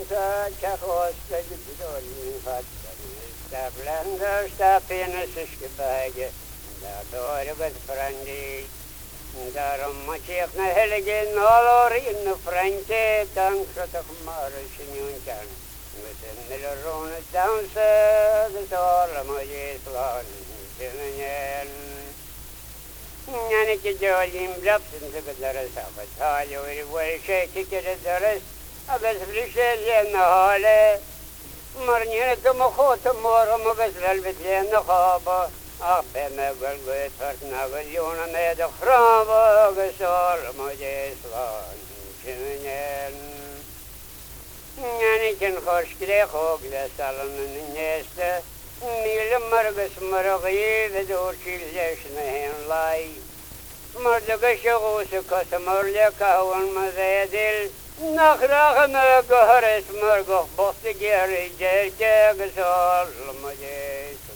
تا که خواسته بداری فتن استقلندش تا پینسش که بگه دار بد فرندی دارم مچیق نهلگی نالاری نفرنچه تنکرت خمارشنیون کن مثل نلرون دانسه بسال مجیسلان جنین یعنی که جالیم رفتن که درس آفت حالی وی شیکی که درس بس بلیشه لیه نحاله مرنین که مخوت مورم بس للبت لیه نخوابا آخه مگل گوید فرد نگل یون مید خرابا گسال مجیسلان جنین یعنی کن خوشگلی خوگ لسالن نیسته میل مرگس مرغی و دور چیلش نهین لای مردگ شغوس کس مرلی کهون مزیدل نخراخ مرگه هرس مرگه بخت گیری جرگه گسال مجیس